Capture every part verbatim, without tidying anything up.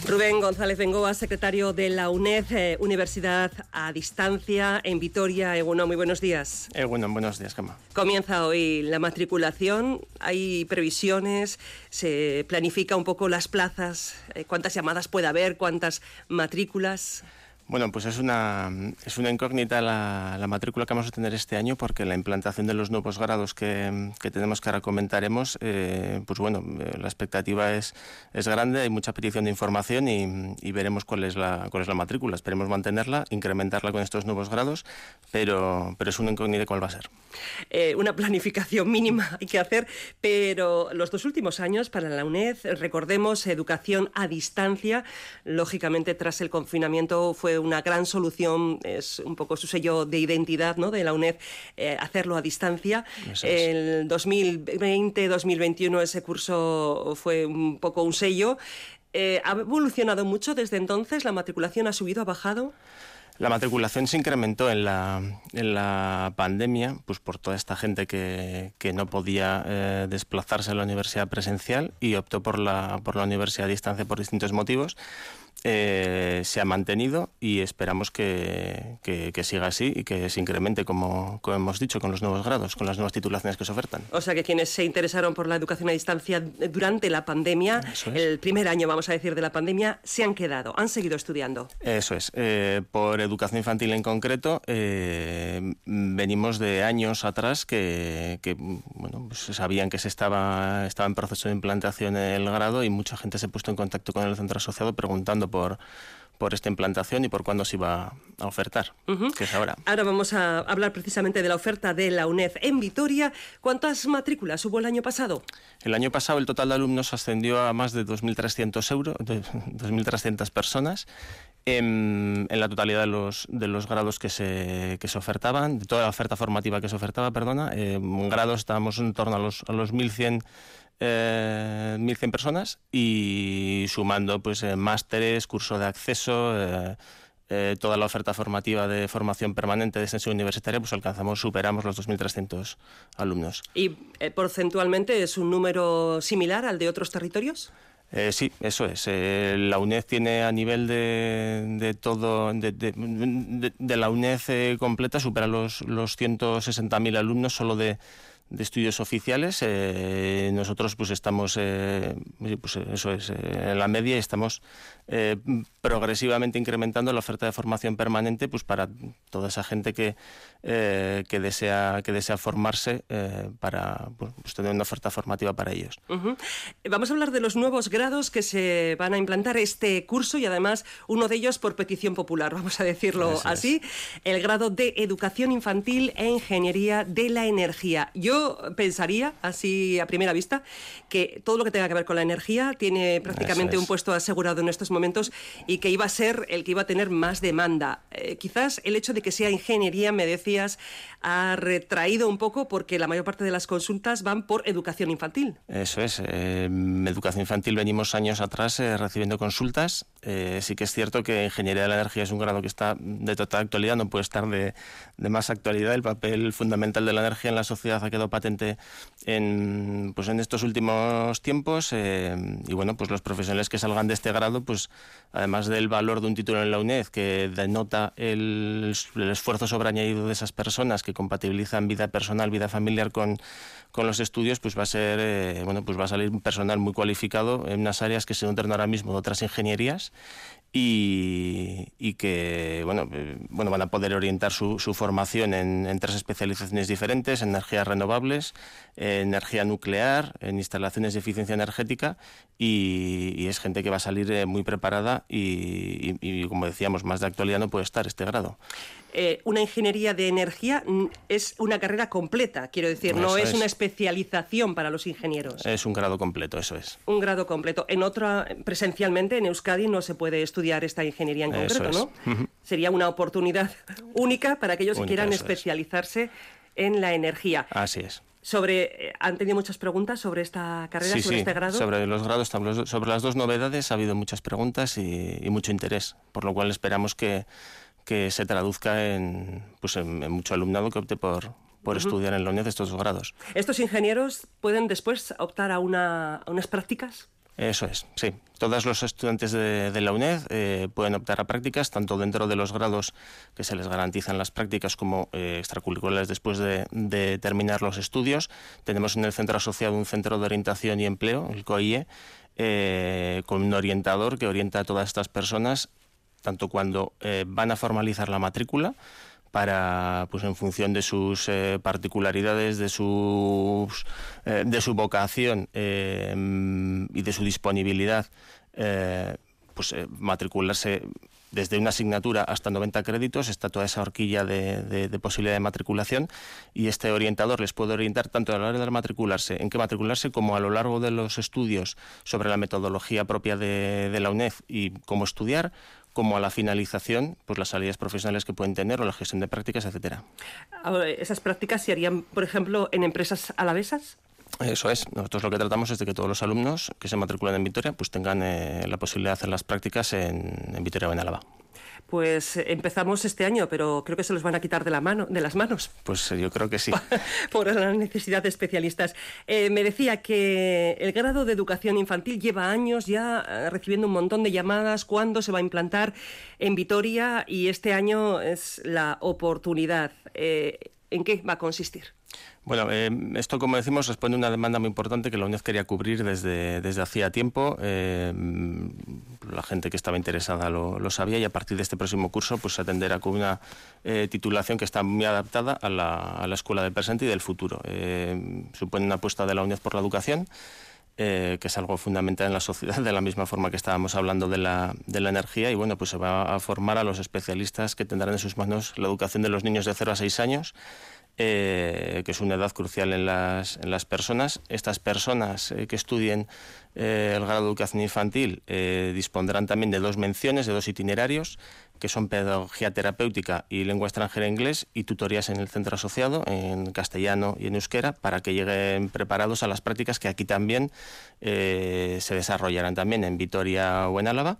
Rubén González Bengoa, secretario de la UNED, eh, Universidad a Distancia en Vitoria. Egunon, muy buenos días. Egunon, buenos días, Gemma. Comienza hoy la matriculación, hay previsiones, se planifica un poco las plazas, eh, cuántas llamadas puede haber, cuántas matrículas. Bueno, pues es una, es una incógnita la, la matrícula que vamos a tener este año, porque la implantación de los nuevos grados que, que tenemos, que ahora comentaremos, eh, pues bueno, la expectativa es, es grande, hay mucha petición de información y, y veremos cuál es, la, cuál es la matrícula. Esperemos mantenerla, incrementarla con estos nuevos grados, pero, pero es una incógnita cuál va a ser. Eh, una planificación mínima hay que hacer, pero los dos últimos años para la UNED, recordemos, educación a distancia, lógicamente tras el confinamiento fue una gran solución, es un poco su sello de identidad, ¿no?, de la UNED, eh, hacerlo a distancia. Eso es. El dos mil veinte dos mil veintiuno ese curso fue un poco un sello. Eh, ¿Ha evolucionado mucho desde entonces? ¿La matriculación ha subido, ha bajado? La matriculación se incrementó en la, en la pandemia, pues por toda esta gente que, que no podía eh, desplazarse a la universidad presencial y optó por la, por la universidad a distancia por distintos motivos. Eh, se ha mantenido y esperamos que, que, que siga así y que se incremente, como, como hemos dicho, con los nuevos grados, con las nuevas titulaciones que se ofertan. O sea que quienes se interesaron por la educación a distancia durante la pandemia, Eso es. El primer año, vamos a decir, de la pandemia, se han quedado, han seguido estudiando. Eso es. Eh, por educación infantil en concreto, eh, venimos de años atrás que, que bueno, pues sabían que se estaba, estaba en proceso de implantación el grado y mucha gente se ha puesto en contacto con el centro asociado preguntando por, por esta implantación y por cuándo se iba a ofertar, uh-huh. que es ahora. Ahora vamos a hablar precisamente de la oferta de la UNED en Vitoria. ¿Cuántas matrículas hubo el año pasado? El año pasado el total de alumnos ascendió a más de dos mil trescientos euros, dos mil trescientas personas. En, en la totalidad de los, de los grados que se, que se ofertaban, de toda la oferta formativa que se ofertaba, perdona, eh, en grados estábamos en torno a los, a los mil cien Eh, mil cien personas y sumando pues eh, másteres, curso de acceso, eh, eh, toda la oferta formativa de formación permanente de extensión universitaria, pues alcanzamos, superamos los dos mil trescientos alumnos. ¿Y eh, porcentualmente es un número similar al de otros territorios? Eh, sí, eso es. Eh, la UNED tiene a nivel de, de todo, de, de, de, de la UNED eh, completa, supera los, los ciento sesenta mil alumnos solo de de estudios oficiales. Eh, nosotros pues estamos eh, pues eso es eh, en la media y estamos eh, progresivamente incrementando la oferta de formación permanente pues para toda esa gente que eh, que desea que desea formarse eh, para pues, tener una oferta formativa para ellos. Uh-huh. Vamos a hablar de los nuevos grados que se van a implantar este curso y además uno de ellos por petición popular, vamos a decirlo eso así, es. El grado de Educación Infantil e Ingeniería de la Energía. Yo pensaría, así a primera vista, que todo lo que tenga que ver con la energía tiene prácticamente un puesto asegurado en estos momentos y que iba a ser el que iba a tener más demanda. Eh, quizás el hecho de que sea ingeniería, me decías, ha retraído un poco porque la mayor parte de las consultas van por educación infantil. Eso es. Eh, educación infantil venimos años atrás eh, recibiendo consultas. Eh, sí que es cierto que Ingeniería de la Energía es un grado que está de total actualidad, no puede estar de, de más actualidad. El papel fundamental de la energía en la sociedad ha quedado patente en, pues en estos últimos tiempos eh, y bueno, pues los profesionales que salgan de este grado, pues además del valor de un título en la UNED que denota el, el esfuerzo sobreañadido de esas personas que compatibilizan vida personal, vida familiar con, con los estudios, pues va a ser eh, bueno, pues va a salir un personal muy cualificado en unas áreas que se nutren ahora mismo de otras ingenierías. Y, y que bueno, eh, bueno, van a poder orientar su, su formación en, en tres especializaciones diferentes: energías renovables, eh, energía nuclear, en instalaciones de eficiencia energética y, y es gente que va a salir eh, muy preparada y, y, y como decíamos, más de actualidad no puede estar este grado. Eh, una ingeniería de energía es una carrera completa, quiero decir, eso no es, es una especialización para los ingenieros. Es un grado completo, eso es. Un grado completo. En otra, presencialmente, en Euskadi no se puede estudiar esta ingeniería en concreto, eso es. ¿no? Uh-huh. Sería una oportunidad única para aquellos que Única, quieran eso especializarse es. en la energía. Así es. Sobre, ¿han tenido muchas preguntas sobre esta carrera, sí, sobre sí, este grado? sobre los grados, sobre las dos novedades ha habido muchas preguntas y, y mucho interés, por lo cual esperamos que que se traduzca en, pues en, en mucho alumnado que opte por, por uh-huh. estudiar en la UNED estos dos grados. ¿Estos ingenieros pueden después optar a, una, a unas prácticas? Eso es, sí. Todos los estudiantes de, de la UNED eh, pueden optar a prácticas, tanto dentro de los grados que se les garantizan las prácticas como eh, extracurriculares después de, de terminar los estudios. Tenemos en el centro asociado un centro de orientación y empleo, el COIE, eh, con un orientador que orienta a todas estas personas, tanto cuando eh, van a formalizar la matrícula, para, pues en función de sus eh, particularidades, de, sus, eh, de su vocación eh, y de su disponibilidad, eh, pues eh, matricularse desde una asignatura hasta noventa créditos. Está toda esa horquilla de, de, de posibilidad de matriculación, y este orientador les puede orientar tanto a la hora de matricularse, en qué matricularse, como a lo largo de los estudios sobre la metodología propia de, de la UNED y cómo estudiar, como a la finalización, pues las salidas profesionales que pueden tener o la gestión de prácticas, etcétera. ¿Esas prácticas se harían, por ejemplo, en empresas alavesas? Eso es. Nosotros lo que tratamos es de que todos los alumnos que se matriculan en Vitoria pues tengan eh, la posibilidad de hacer las prácticas en, en Vitoria o en Álava. Pues empezamos este año, pero creo que se los van a quitar de la mano, de las manos. Pues yo creo que sí. Por la necesidad de especialistas. Eh, me decía que el grado de educación infantil lleva años ya eh, recibiendo un montón de llamadas. ¿Cuándo se va a implantar en Vitoria? Y este año es la oportunidad. Eh, ¿En qué va a consistir? Bueno, eh, esto, como decimos, responde a una demanda muy importante que la UNED quería cubrir desde, desde hacía tiempo. Eh, la gente que estaba interesada lo, lo sabía, y a partir de este próximo curso pues se atenderá con una eh, titulación que está muy adaptada a la, a la escuela del presente y del futuro. Eh, supone una apuesta de la UNED por la educación, eh, que es algo fundamental en la sociedad, de la misma forma que estábamos hablando de la, de la energía, y bueno, pues se va a formar a los especialistas que tendrán en sus manos la educación de los niños de cero a seis años, Eh, que es una edad crucial en las, en las personas. Estas personas eh, que estudien eh, el grado de educación infantil eh, dispondrán también de dos menciones, de dos itinerarios, que son pedagogía terapéutica y lengua extranjera e inglés, y tutorías en el centro asociado, en castellano y en euskera, para que lleguen preparados a las prácticas que aquí también eh, se desarrollarán también en Vitoria o en Álava.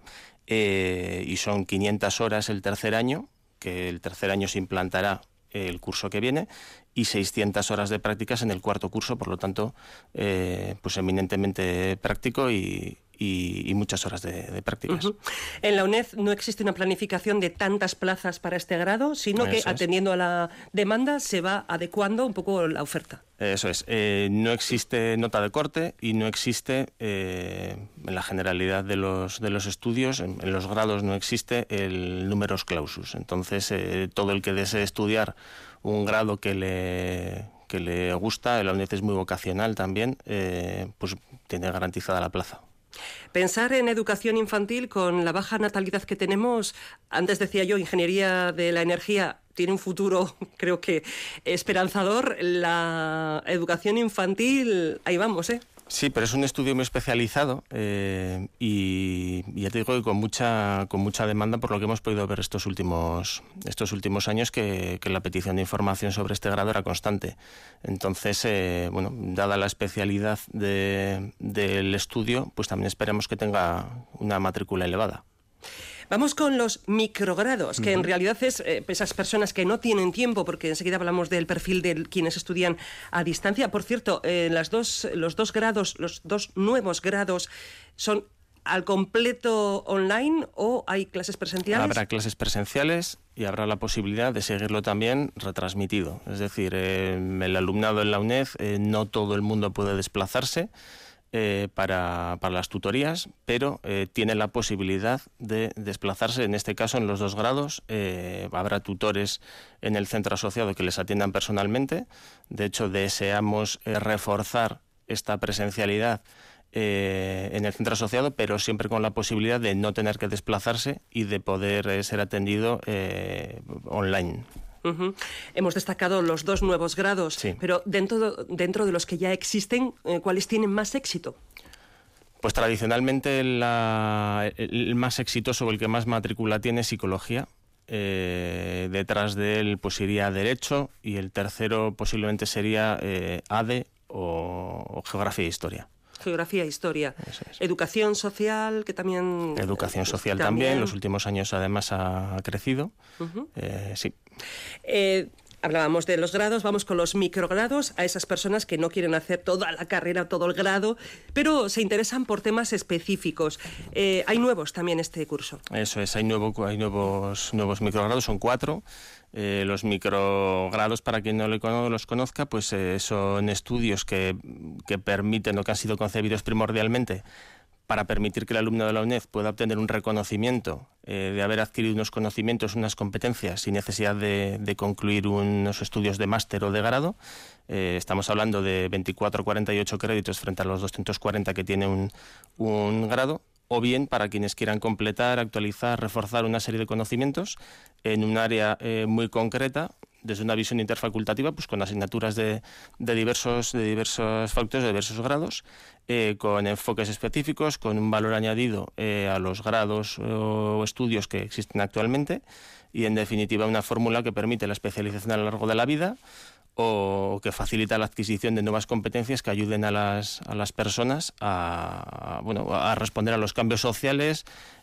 Eh, y son quinientas horas el tercer año, que el tercer año se implantará el curso que viene, y seiscientas horas de prácticas en el cuarto curso, por lo tanto, eh, pues eminentemente práctico y, y, y muchas horas de, de prácticas. Uh-huh. En la UNED no existe una planificación de tantas plazas para este grado, sino Eso que, es. atendiendo a la demanda, se va adecuando un poco la oferta. Eso es. Eh, no existe nota de corte y no existe, eh, en la generalidad de los, de los estudios, en, en los grados no existe el numerus clausus. Entonces, eh, todo el que desee estudiar un grado que le, que le gusta, la UNED es muy vocacional también, eh, pues tiene garantizada la plaza. Pensar en educación infantil con la baja natalidad que tenemos, antes decía yo, ingeniería de la energía tiene un futuro, creo que esperanzador. La educación infantil, ahí vamos, ¿eh? Sí, pero es un estudio muy especializado eh, y, y ya te digo que con mucha con mucha demanda, por lo que hemos podido ver estos últimos estos últimos años, que, que la petición de información sobre este grado era constante. Entonces, eh, bueno, dada la especialidad de, del estudio, pues también esperamos que tenga una matrícula elevada. Vamos con los microgrados, que uh-huh. en realidad es eh, esas personas que no tienen tiempo, porque enseguida hablamos del perfil de quienes estudian a distancia. Por cierto, eh, las dos, los dos grados, los dos nuevos grados, ¿son al completo online o hay clases presenciales? Habrá clases presenciales y habrá la posibilidad de seguirlo también retransmitido. Es decir, eh, el alumnado en la UNED, eh, no todo el mundo puede desplazarse Eh, para, para las tutorías, pero eh, tiene la posibilidad de desplazarse, en este caso en los dos grados. Eh, habrá tutores en el centro asociado que les atiendan personalmente. De hecho, deseamos eh, reforzar esta presencialidad eh, en el centro asociado, pero siempre con la posibilidad de no tener que desplazarse y de poder eh, ser atendido eh, online. Uh-huh. Hemos destacado los dos nuevos grados, sí. pero dentro, dentro de los que ya existen, eh, ¿cuáles tienen más éxito? Pues tradicionalmente la, el más exitoso o el que más matrícula tiene es psicología. Eh, detrás de él pues iría Derecho, y el tercero posiblemente sería eh, A D E o, o Geografía e Historia. Geografía e Historia. Eso es. Educación social, que también... Educación social también, también en los últimos años además ha crecido. Uh-huh. Eh, sí. Eh, Hablábamos de los grados, vamos con los microgrados, a esas personas que no quieren hacer toda la carrera, todo el grado, pero se interesan por temas específicos. Eh, hay nuevos también este curso. Eso es, hay, nuevo, hay nuevos, nuevos microgrados, son cuatro. Eh, los microgrados, para quien no los conozca, pues eh, son estudios que, que permiten o que han sido concebidos primordialmente para permitir que el alumno de la UNED pueda obtener un reconocimiento eh, de haber adquirido unos conocimientos, unas competencias, sin necesidad de, de concluir unos estudios de máster o de grado. Eh, estamos hablando de veinticuatro, cuarenta y ocho créditos frente a los doscientos cuarenta que tiene un, un grado, o bien para quienes quieran completar, actualizar, reforzar una serie de conocimientos en un área eh, muy concreta, desde una visión interfacultativa, pues con asignaturas de, de diversos de diversos facultades, de diversos grados, eh, con enfoques específicos, con un valor añadido eh, a los grados o estudios que existen actualmente, y en definitiva una fórmula que permite la especialización a lo largo de la vida, o que facilita la adquisición de nuevas competencias que ayuden a las, a las personas a, a, bueno, a responder a los cambios sociales,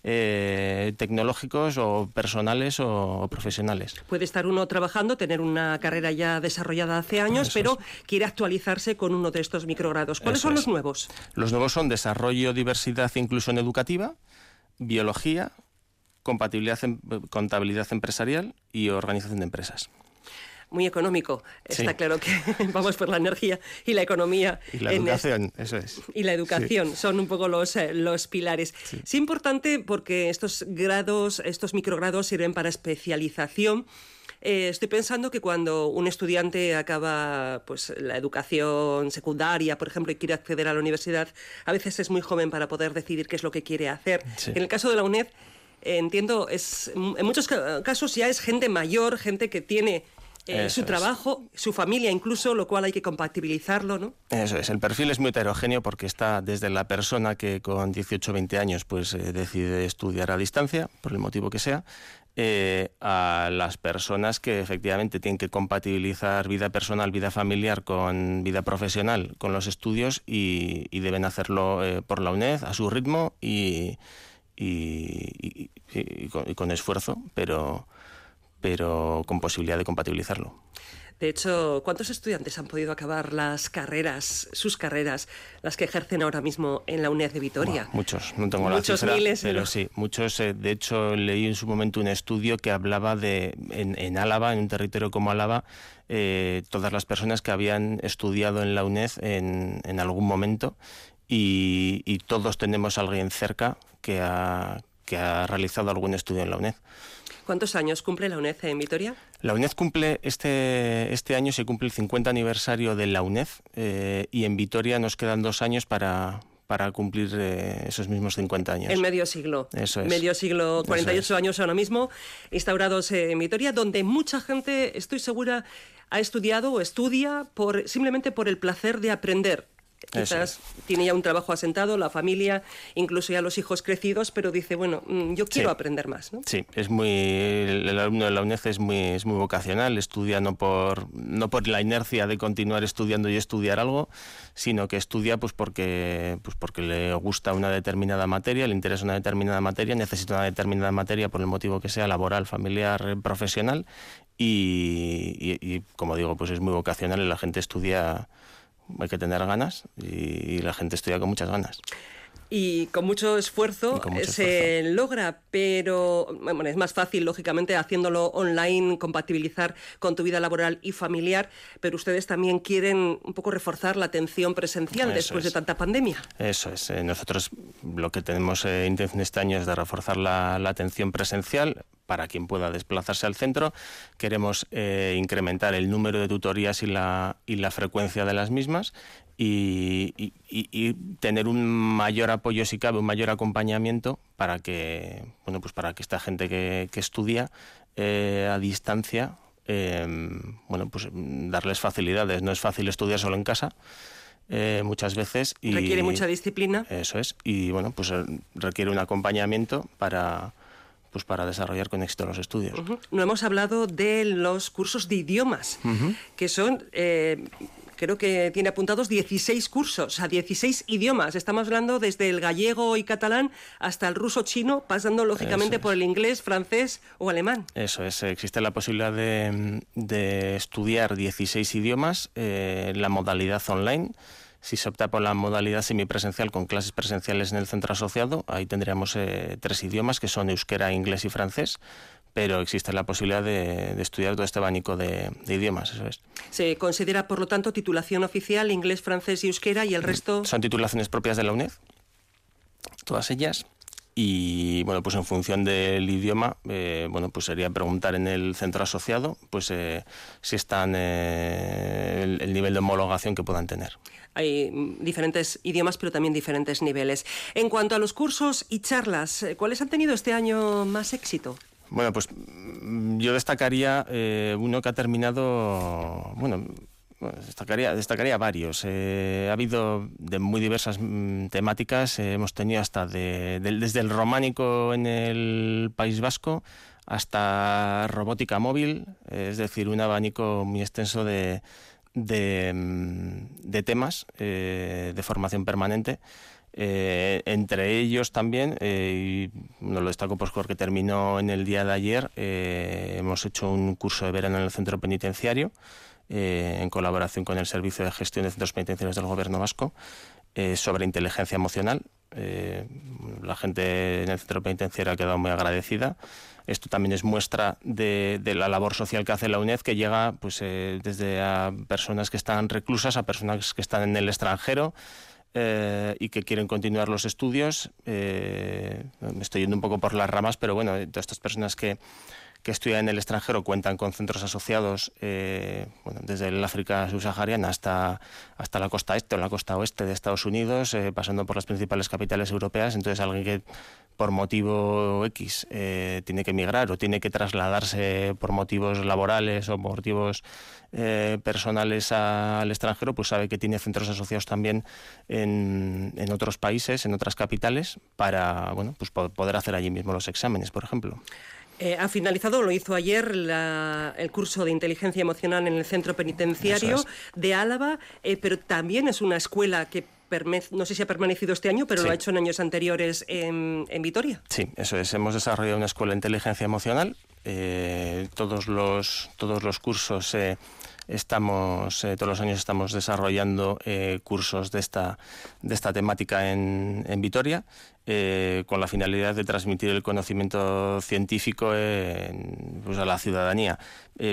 eh, tecnológicos o personales o, o profesionales. Puede estar uno trabajando, tener una carrera ya desarrollada hace años, Eso pero es. quiere actualizarse con uno de estos microgrados. ¿Cuáles Eso son es. los nuevos? Los nuevos son desarrollo, diversidad e inclusión educativa, biología, compatibilidad, contabilidad empresarial y organización de empresas. Muy económico. Está sí. claro que vamos por la energía y la economía. Y la educación, es, eso es. Y la educación sí. son un poco los, eh, los pilares. Sí. Es importante porque estos grados, estos microgrados sirven para especialización. Eh, estoy pensando que cuando un estudiante acaba pues, la educación secundaria, por ejemplo, y quiere acceder a la universidad, a veces es muy joven para poder decidir qué es lo que quiere hacer. Sí. En el caso de la UNED, eh, entiendo, es, en muchos casos ya es gente mayor, gente que tiene... Eh, su trabajo, es. su familia incluso, lo cual hay que compatibilizarlo, ¿no? Eso es, el perfil es muy heterogéneo porque está desde la persona que con dieciocho o veinte años pues eh, decide estudiar a distancia, por el motivo que sea, eh, a las personas que efectivamente tienen que compatibilizar vida personal, vida familiar con vida profesional, con los estudios y, y deben hacerlo eh, por la UNED, a su ritmo y, y, y, y, y, con, y con esfuerzo, pero... pero con posibilidad de compatibilizarlo. De hecho, ¿cuántos estudiantes han podido acabar las carreras, sus carreras, las que ejercen ahora mismo en la UNED de Vitoria? Bueno, muchos, no tengo la muchos cifra, miles, pero ¿no? sí, muchos. Eh, de hecho, leí en su momento un estudio que hablaba de, en, en Álava, en un territorio como Álava, eh, todas las personas que habían estudiado en la UNED en, en algún momento y, y todos tenemos a alguien cerca que ha, que ha realizado algún estudio en la UNED. ¿Cuántos años cumple la UNED en Vitoria? La UNED cumple, este, este año se cumple el cincuenta aniversario de la UNED eh, y en Vitoria nos quedan dos años para, para cumplir eh, esos mismos cincuenta años. El medio siglo. Eso es. Medio siglo, cuarenta y ocho es. años ahora mismo, instaurados en Vitoria, donde mucha gente, estoy segura, ha estudiado o estudia por, simplemente por el placer de aprender. Quizás tiene ya un trabajo asentado, la familia, incluso ya los hijos crecidos, pero dice, bueno, yo quiero sí. aprender más, ¿no? Sí, es muy, el alumno de la UNED es muy, es muy vocacional, estudia no por, no por la inercia de continuar estudiando y estudiar algo, sino que estudia pues porque, pues porque le gusta una determinada materia, le interesa una determinada materia, necesita una determinada materia por el motivo que sea, laboral, familiar, profesional, y, y, y como digo, pues es muy vocacional y la gente estudia... Hay que tener ganas y la gente estudia con muchas ganas. Y con mucho esfuerzo con mucho se esfuerzo. logra, pero bueno, es más fácil, lógicamente, haciéndolo online, compatibilizar con tu vida laboral y familiar, pero ustedes también quieren un poco reforzar la atención presencial Eso después es. de tanta pandemia. Eso es. Eh, nosotros lo que tenemos eh, intención este año es de reforzar la, la atención presencial para quien pueda desplazarse al centro. Queremos eh, incrementar el número de tutorías y la, y la frecuencia de las mismas y, y, y tener un mayor apoyo, si cabe, un mayor acompañamiento para que, bueno, pues para que esta gente que, que estudia eh, a distancia, eh, bueno, pues darles facilidades. No es fácil estudiar solo en casa. Eh, muchas veces y requiere mucha disciplina. Eso es, y bueno, pues requiere un acompañamiento para pues para desarrollar con éxito los estudios. Uh-huh. No hemos hablado de los cursos de idiomas, uh-huh. que son eh, creo que tiene apuntados dieciséis cursos, a dieciséis idiomas. Estamos hablando desde el gallego y catalán hasta el ruso chino, pasando lógicamente por el inglés, francés o alemán. Eso es, existe la posibilidad de, de estudiar dieciséis idiomas, eh, la modalidad online. Si se opta por la modalidad semipresencial con clases presenciales en el centro asociado, ahí tendríamos eh, tres idiomas que son euskera, inglés y francés, pero existe la posibilidad de, de estudiar todo este abanico de, de idiomas, eso es. Se considera, por lo tanto, titulación oficial, inglés, francés y euskera, y el resto... Son titulaciones propias de la UNED, todas ellas. Y bueno, pues en función del idioma, eh, bueno, pues sería preguntar en el centro asociado, pues eh, si están eh, el, el nivel de homologación que puedan tener. Hay diferentes idiomas, pero también diferentes niveles. En cuanto a los cursos y charlas, ¿cuáles han tenido este año más éxito? Bueno, pues yo destacaría eh, uno que ha terminado, bueno... Bueno, destacaría, destacaría varios. Eh, ha habido de muy diversas mm, temáticas. Eh, hemos tenido hasta de, de, desde el románico en el País Vasco hasta robótica móvil, eh, es decir, un abanico muy extenso de, de, de temas eh, de formación permanente. Eh, entre ellos también, eh, y no lo destaco pues porque terminó en el día de ayer, eh, hemos hecho un curso de verano en el centro penitenciario, Eh, en colaboración con el Servicio de Gestión de Centros Penitenciarios del Gobierno Vasco, eh, sobre inteligencia emocional. Eh, la gente en el centro penitenciario ha quedado muy agradecida. Esto también es muestra de, de la labor social que hace la UNED, que llega pues, eh, desde a personas que están reclusas a personas que están en el extranjero, Eh, y que quieren continuar los estudios. Eh, me estoy yendo un poco por las ramas, pero bueno, todas estas personas que, que estudian en el extranjero cuentan con centros asociados, eh, bueno, desde el África subsahariana hasta, hasta la costa este o la costa oeste de Estados Unidos, eh, pasando por las principales capitales europeas. Entonces alguien que por motivo X eh, tiene que emigrar o tiene que trasladarse por motivos laborales o motivos eh, personales a, al extranjero, pues sabe que tiene centros asociados también en, en otros países, en otras capitales, para bueno, pues poder hacer allí mismo los exámenes, por ejemplo. Eh, ha finalizado, lo hizo ayer, la, el curso de inteligencia emocional en el centro penitenciario es. de Álava, eh, pero también es una escuela que no sé si ha permanecido este año, pero sí. lo ha hecho en años anteriores en, en Vitoria. Sí, eso es. Hemos desarrollado una escuela de inteligencia emocional. Eh, todos los todos los cursos eh, estamos eh, todos los años estamos desarrollando eh, cursos de esta de esta temática en, en Vitoria, eh, con la finalidad de transmitir el conocimiento científico eh, pues a la ciudadanía. Eh,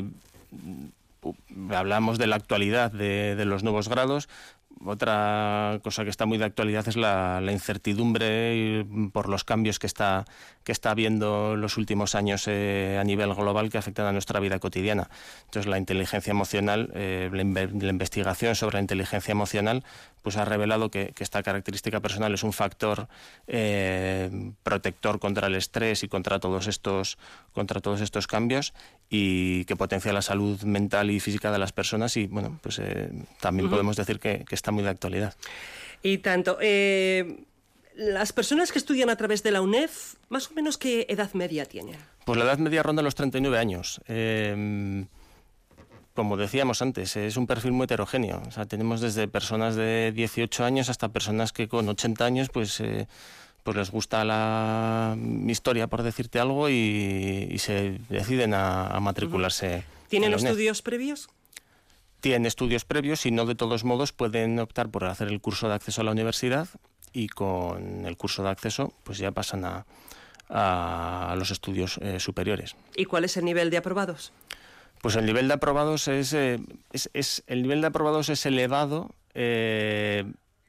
hablamos de la actualidad de, de los nuevos grados. Otra cosa que está muy de actualidad es la, la incertidumbre por los cambios que está, que está habiendo en los últimos años eh, a nivel global, que afectan a nuestra vida cotidiana. Entonces la inteligencia emocional, eh, la, la investigación sobre la inteligencia emocional, pues ha revelado que, que esta característica personal es un factor eh, protector contra el estrés y contra todos estos, contra todos estos cambios, y que potencia la salud mental y física de las personas, y bueno, pues eh, también uh-huh. podemos decir que, que está muy de actualidad. Y tanto, eh, las personas que estudian a través de la UNED, ¿más o menos qué edad media tienen? Pues la edad media ronda los treinta y nueve años. Eh, como decíamos antes, es un perfil muy heterogéneo. O sea, tenemos desde personas de dieciocho años hasta personas que con ochenta años pues, eh, pues les gusta la historia, por decirte algo, y, y se deciden a, a matricularse. Uh-huh. ¿Tienen estudios previos? Tienen estudios previos y no de todos modos pueden optar por hacer el curso de acceso a la universidad, y con el curso de acceso pues ya pasan a, a los estudios eh, superiores. ¿Y cuál es el nivel de aprobados? Pues el nivel de aprobados es, eh, es, es el nivel de aprobados es elevado eh,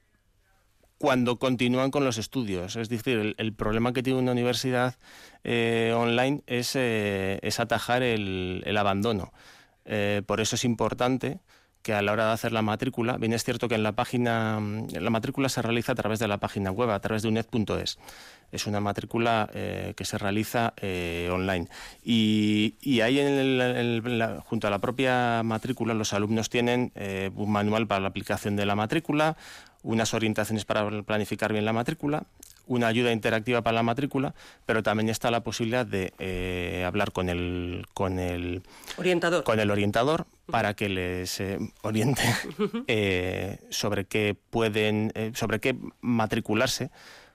cuando continúan con los estudios. Es decir, el, el problema que tiene una universidad eh, online es, eh, es atajar el, el abandono. Eh, por eso es importante que a la hora de hacer la matrícula, bien es cierto que en la página, la matrícula se realiza a través de la página web, a través de uned punto es. Es una matrícula eh, que se realiza eh, online. Y, y ahí en el, en la, junto a la propia matrícula, los alumnos tienen eh, un manual para la aplicación de la matrícula, unas orientaciones para planificar bien la matrícula, una ayuda interactiva para la matrícula, pero también está la posibilidad de eh, hablar con el, con el orientador, con el orientador para que les eh, oriente eh, sobre qué pueden, eh, sobre qué matricularse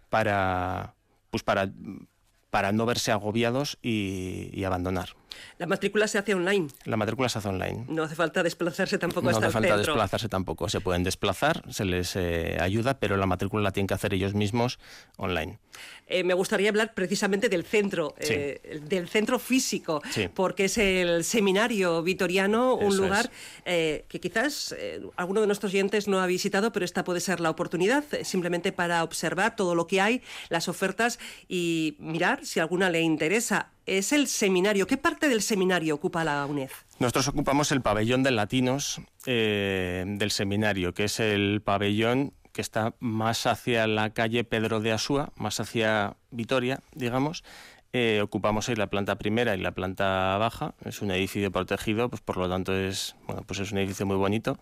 para, pues para, para no verse agobiados y, y abandonar. La matrícula se hace online. La matrícula se hace online. No hace falta desplazarse tampoco no hasta el centro. No hace falta desplazarse tampoco. Se pueden desplazar, se les eh, ayuda, pero la matrícula la tienen que hacer ellos mismos online. Eh, me gustaría hablar precisamente del centro, sí. eh, del centro físico, sí. porque es el Seminario Vitoriano, un Eso lugar eh, que quizás eh, alguno de nuestros oyentes no ha visitado, pero esta puede ser la oportunidad eh, simplemente para observar todo lo que hay, las ofertas y mirar si alguna le interesa. Es el seminario. ¿Qué parte del seminario ocupa la UNED? Nosotros ocupamos el pabellón de latinos eh, del seminario, que es el pabellón que está más hacia la calle Pedro de Asúa, más hacia Vitoria, digamos. Eh, ocupamos ahí la planta primera y la planta baja. Es un edificio protegido, pues por lo tanto es, bueno, pues es un edificio muy bonito.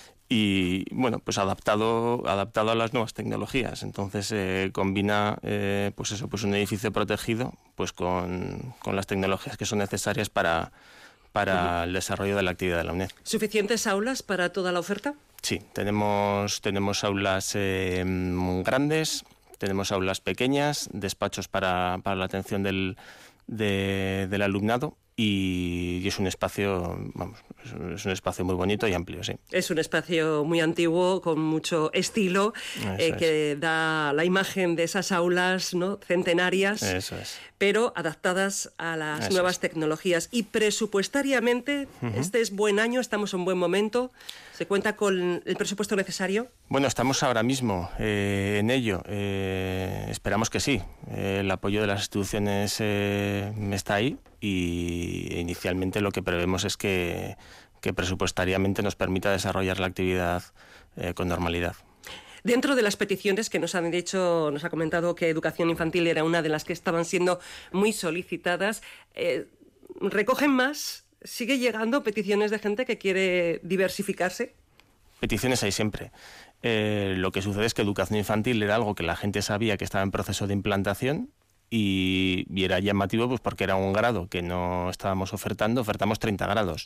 Y bueno, pues adaptado, adaptado a las nuevas tecnologías. Entonces eh, combina eh, pues eso, pues un edificio protegido pues con, con las tecnologías que son necesarias para, para uh-huh. el desarrollo de la actividad de la UNED. ¿Suficientes aulas para toda la oferta? Sí, tenemos, tenemos aulas eh, grandes, tenemos aulas pequeñas, despachos para, para la atención del, de, del alumnado. Y, y es un espacio, vamos, es un espacio muy bonito y amplio, sí. Es un espacio muy antiguo, con mucho estilo, eh, que da la imagen de esas aulas, ¿no?, centenarias, Eso es. pero adaptadas a las Eso nuevas es. tecnologías. Y presupuestariamente, uh-huh. este es buen año, estamos en buen momento. ¿Se cuenta con el presupuesto necesario? Bueno, estamos ahora mismo eh, en ello. Eh, esperamos que sí. Eh, el apoyo de las instituciones eh, está ahí y inicialmente lo que prevemos es que, que presupuestariamente nos permita desarrollar la actividad eh, con normalidad. Dentro de las peticiones que nos han dicho, nos ha comentado que educación infantil era una de las que estaban siendo muy solicitadas, eh, ¿recogen más? ¿Sigue llegando peticiones de gente que quiere diversificarse? Peticiones hay siempre. Eh, lo que sucede es que educación infantil era algo que la gente sabía que estaba en proceso de implantación y, y era llamativo pues porque era un grado que no estábamos ofertando, ofertamos treinta grados.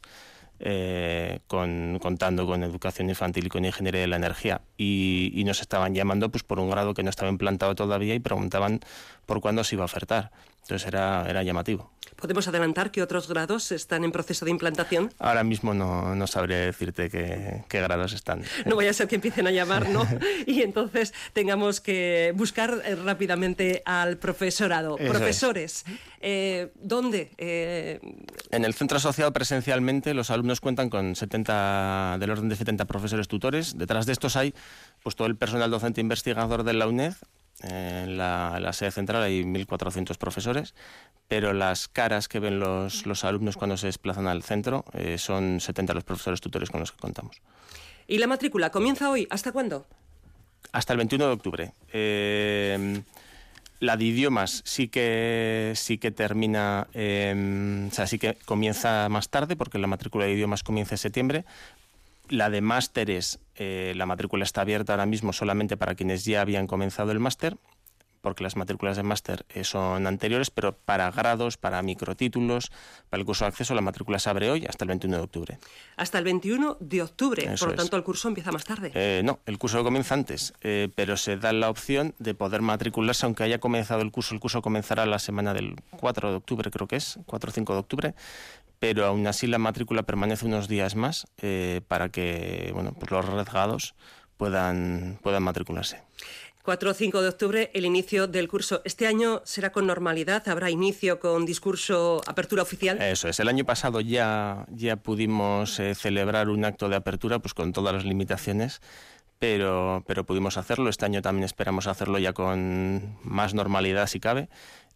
Eh, con, contando con educación infantil y con ingeniería de la energía y, y nos estaban llamando pues por un grado que no estaba implantado todavía y preguntaban por cuándo se iba a ofertar. Entonces era, era llamativo. ¿Podemos adelantar que otros grados están en proceso de implantación? Ahora mismo no, no sabría decirte qué, qué grados están. No vaya a ser que empiecen a llamar, ¿no? Y entonces tengamos que buscar rápidamente al profesorado. Eso Profesores, es. eh, ¿dónde? Eh... En el centro asociado presencialmente los alumnos cuentan con setenta, del orden de setenta profesores tutores. Detrás de estos hay pues todo el personal docente investigador de la UNED. En la, en la sede central hay mil cuatrocientos profesores, pero las caras que ven los, los alumnos cuando se desplazan al centro eh, son setenta los profesores tutores con los que contamos. ¿Y la matrícula comienza hoy? ¿Hasta cuándo? Hasta el veintiuno de octubre. Eh, la de idiomas sí que sí que termina, eh, o sea, sí que comienza más tarde, porque la matrícula de idiomas comienza en septiembre. La de másteres, eh, la matrícula está abierta ahora mismo solamente para quienes ya habían comenzado el máster, porque las matrículas de máster eh, son anteriores, pero para grados, para microtítulos, para el curso de acceso, la matrícula se abre hoy hasta el veintiuno de octubre. Hasta el veintiuno de octubre, Eso por lo es. tanto el curso empieza más tarde. Eh, no, el curso comienza antes, eh, pero se da la opción de poder matricularse aunque haya comenzado el curso. El curso comenzará la semana del cuatro de octubre, creo que es, cuatro o cinco de octubre, pero aún así la matrícula permanece unos días más eh, para que bueno, pues los rezagados puedan, puedan matricularse. cuatro o cinco de octubre, el inicio del curso. ¿Este año será con normalidad? ¿Habrá inicio con discurso, apertura oficial? Eso es. El año pasado ya, ya pudimos eh, celebrar un acto de apertura pues con todas las limitaciones, pero, pero pudimos hacerlo. Este año también esperamos hacerlo ya con más normalidad si cabe.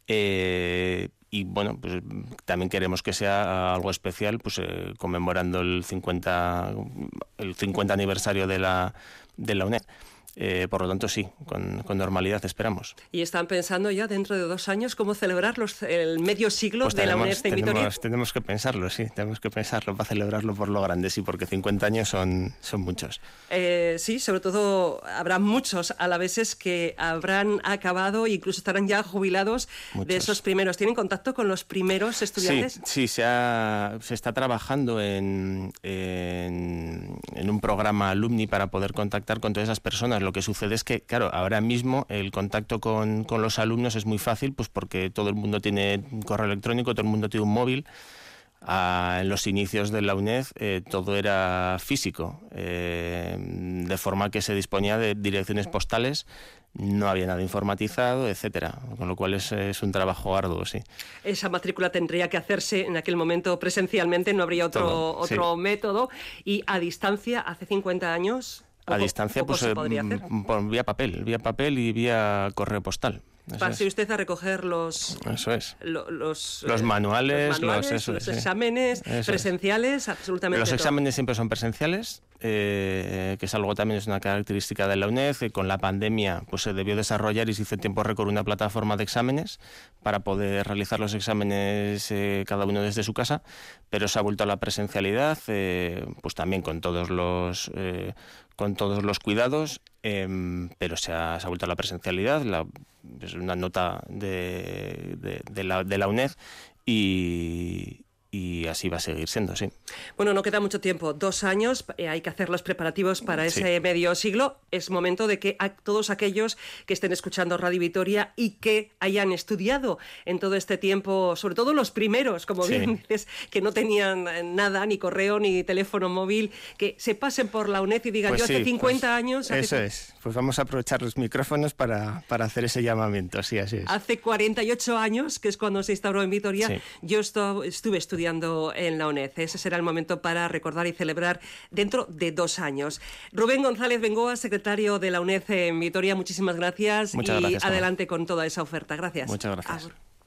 Eh, y bueno, pues también queremos que sea algo especial, pues eh, conmemorando el cincuenta, el cincuenta aniversario de la, de la UNED. Eh, por lo tanto, sí, con, con normalidad esperamos. ¿Y están pensando ya dentro de dos años cómo celebrar los, el medio siglo pues de tenemos, la UNED en Vitoria? Tenemos, tenemos que pensarlo, sí, tenemos que pensarlo para celebrarlo por lo grande, sí, porque cincuenta años son, son muchos. Eh, sí, sobre todo habrá muchos alaveses que habrán acabado e incluso estarán ya jubilados muchos. De esos primeros. ¿Tienen contacto con los primeros estudiantes? Sí, sí se, ha, se está trabajando en, en, en un programa alumni para poder contactar con todas esas personas. Lo que sucede es que, claro, ahora mismo el contacto con, con los alumnos es muy fácil, pues porque todo el mundo tiene un correo electrónico, todo el mundo tiene un móvil. Ah, en los inicios de la UNED eh, todo era físico, eh, de forma que se disponía de direcciones postales, no había nada informatizado, etcétera, con lo cual es, es un trabajo arduo, sí. Esa matrícula tendría que hacerse en aquel momento presencialmente, no habría otro, todo, otro sí. método, y a distancia, hace cincuenta años... A distancia, pues se podría hacer? Por vía papel, vía papel y vía correo postal. Pase usted a recoger los eso es. Lo, los, los, eh, manuales, los, manuales, los, eso los es, exámenes eso presenciales, es. absolutamente Los todo. exámenes siempre son presenciales, eh, que es algo también es una característica de la UNED, que con la pandemia pues se debió desarrollar y se hizo en tiempo récord una plataforma de exámenes para poder realizar los exámenes eh, cada uno desde su casa, pero se ha vuelto a la presencialidad, eh, pues también con todos los eh, con todos los cuidados, eh, pero se ha, se ha vuelto a la presencialidad, la, es una nota de, de, de, la, de la UNED y... y así va a seguir siendo, sí. Bueno, no queda mucho tiempo, dos años, eh, hay que hacer los preparativos para ese sí. medio siglo. Es momento de que a todos aquellos que estén escuchando Radio Vitoria y que hayan estudiado en todo este tiempo, sobre todo los primeros, como sí. bien dices, que no tenían nada, ni correo, ni teléfono móvil, que se pasen por la UNED y digan, pues yo sí, hace cincuenta pues años... Eso hace... es, pues vamos a aprovechar los micrófonos para, para hacer ese llamamiento, sí, así es. Hace cuarenta y ocho años, que es cuando se instauró en Vitoria, sí. yo estuve, estuve estudiando en la UNED. Ese será el momento para recordar y celebrar dentro de dos años. Rubén González Bengoa, secretario de la UNED en Vitoria, muchísimas gracias. Muchas y gracias, adelante con toda esa oferta. Gracias. Muchas gracias. Ahora.